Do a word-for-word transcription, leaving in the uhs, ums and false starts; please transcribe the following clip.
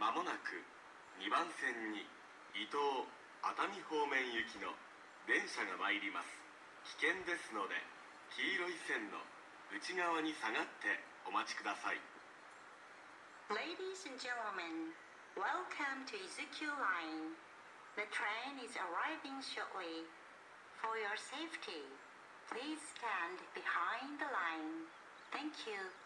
まもなくにばん線に伊東熱海方面行きの電車が参ります。危険ですので黄色い線の内側に下がってお待ちください。 Ladies and gentlemen, welcome to Izukyu Line. The train is arriving shortly. For your safety, please stand behind the line. Thank you.